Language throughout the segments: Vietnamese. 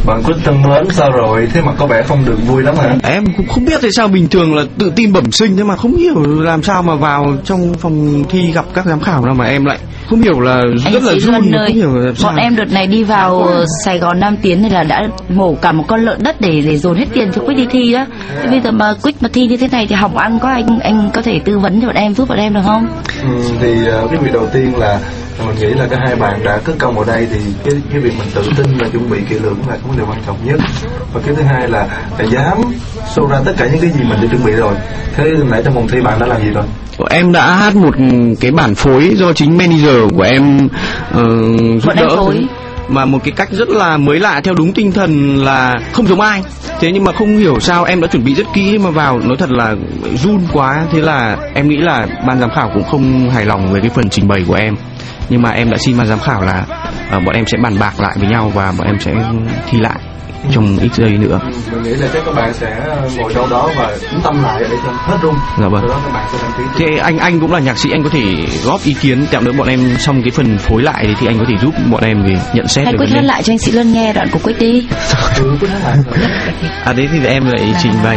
Bạn Quyết thân mến, sao rồi? Thế mà có vẻ không được vui lắm hả? Em cũng không biết tại sao bình thường là tự tin bẩm sinh, thế mà không hiểu làm sao mà vào trong phòng thi gặp các giám khảo nào mà em lại không hiểu, là rất là run, không hiểu làm sao. Bọn em đợt này đi vào Sài Gòn Nam Tiến này là đã mổ cả một con lợn đất để dồn hết tiền cho Quyết đi thi đó. Thế bây giờ mà Quyết mà thi như thế này thì học ăn có anh có thể tư vấn cho bọn em, giúp bọn em được không? Thì cái việc đầu tiên là mình nghĩ là cả hai bạn đã cất công ở đây, thì cái việc mình tự tin và chuẩn bị kỹ lưỡng là cái vấn đề quan trọng nhất. Và cái thứ hai là dám show ra tất cả những cái gì mình đã chuẩn bị rồi. Thế nãy trong vòng thi bạn đã làm gì rồi? Em đã hát một cái bản phối do chính manager của em giúp đỡ, mà một cái cách rất là mới lạ, theo đúng tinh thần là không giống ai. Thế nhưng mà không hiểu sao em đã chuẩn bị rất kỹ mà vào nói thật là run quá. Thế là em nghĩ là ban giám khảo cũng không hài lòng về cái phần trình bày của em. Nhưng mà em đã xin ban giám khảo là bọn em sẽ bàn bạc lại với nhau và bọn em sẽ thi lại trong ít giây nữa. Mình nghĩ là chắc các bạn sẽ ngồi đâu đó và chú tâm lại để cho hết run. Dạ vâng. Đó các bạn sẽ đăng ký. Thế anh cũng là nhạc sĩ, anh có thể góp ý kiến tẹo nữa bọn em xong cái phần phối lại thì anh có thể giúp bọn em về nhận xét. Hay Quyết hát lại cho anh Sĩ Luân nghe đoạn của Quyết đi. Quyết hát lại. Đấy thì em lại trình bày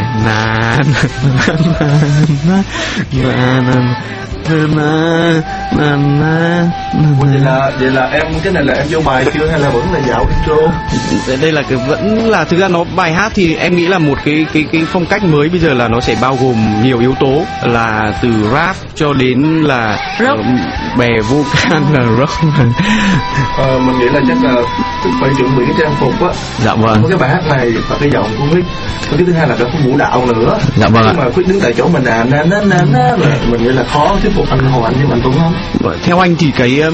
Vậy là em cái này là em vô bài chưa hay là vẫn là dạo intro? Đây là cái vẫn là thực ra nó bài hát thì em nghĩ là một cái phong cách mới bây giờ là nó sẽ bao gồm nhiều yếu tố, là từ rap cho đến là bè vocal là rock. Mình nghĩ là chắc là phải chuẩn bị cái trang phục á. Dạ vâng. Cái bài hát này và cái giọng của Quyết. Và cái thứ hai là có vũ đạo nữa. Dạ vâng ạ. Nhưng mà Quyết đứng tại chỗ mình mình nghĩ là khó thuyết phục anh Hồ Anh với anh Tuấn không? Theo anh thì cái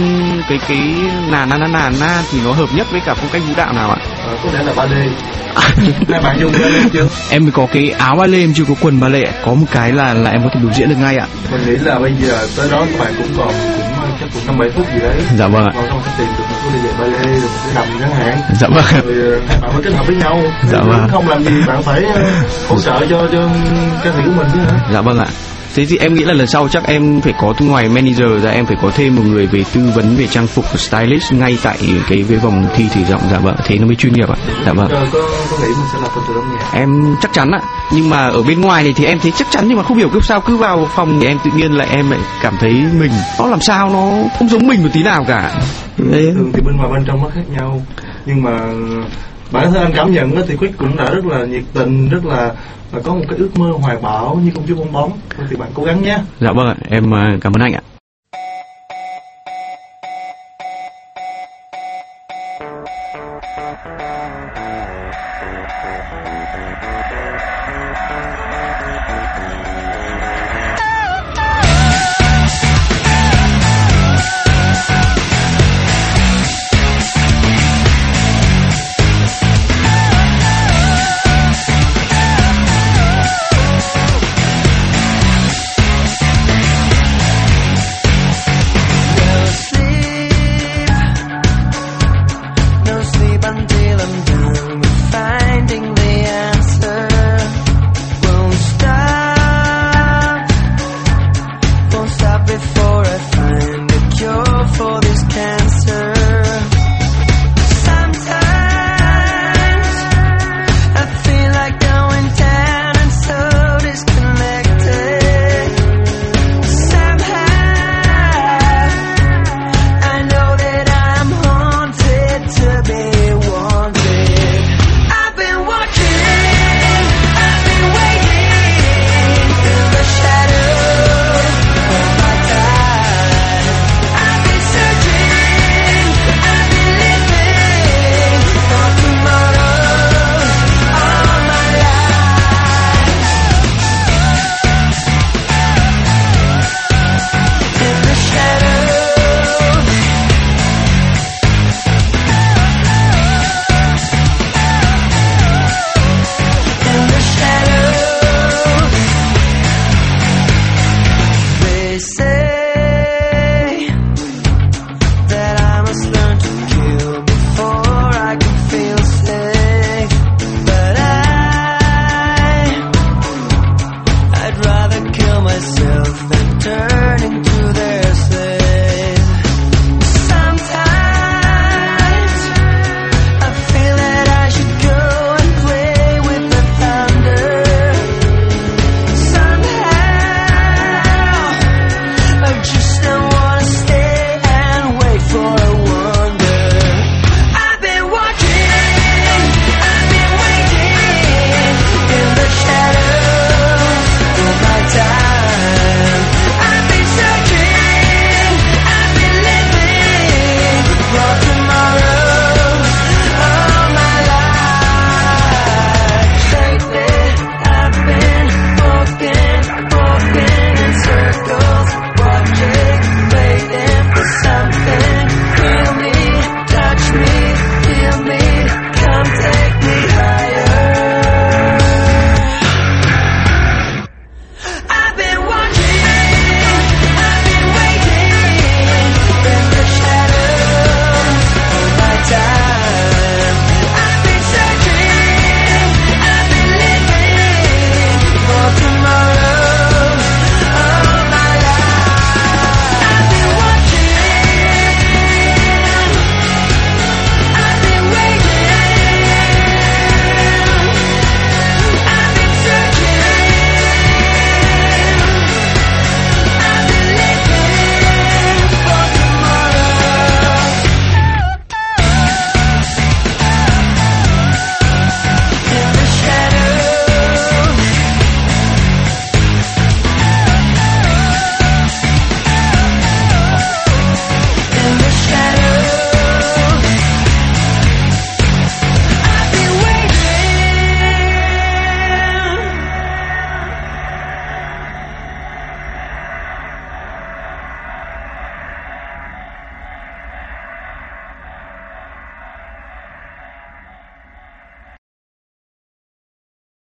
nà thì nó hợp nhất với cả phong cách vũ đạo nào ạ? Có thể là ballet. Hai bạn dùng ballet chưa? Em mới có cái áo ballet, em chưa có quần ballet. Có một cái là em có thể biểu diễn được ngay ạ. Mình nghĩ là bây giờ tới đó các bạn cũng chắc cũng 5-7 phút gì đấy. Dạ vâng ạ. Còn không tìm được một cái giày ballet, rồi một cái đầm chẳng hạn. Dạ vâng. Rồi hai bạn phải kết hợp với nhau. Dạ vâng. Không làm gì bạn phải hỗ trợ cho ca sĩ của mình chứ hả? Dạ vâng ạ. Thế thì em nghĩ là lần sau chắc em phải có ngoài manager ra, em phải có thêm một người về tư vấn về trang phục, stylist ngay tại cái vòng thi thử giọng. Dạ vâng, thế nó mới chuyên nghiệp ạ. Dạ vâng. Có nghĩ mình sẽ là phần tử âm nhạc? Em chắc chắn ạ. Nhưng mà ở bên ngoài này thì em thấy chắc chắn, nhưng mà không hiểu sao cứ vào phòng thì em tự nhiên lại em lại cảm thấy mình nó làm sao nó không giống mình một tí nào cả. Thường thì bên ngoài bên trong nó khác nhau. Nhưng mà bản thân anh cảm nhận thì Quyết cũng đã rất là nhiệt tình, rất là có một cái ước mơ hoài bão như công chúa bong bóng. Thì bạn cố gắng nhé. Dạ vâng ạ, em cảm ơn anh ạ.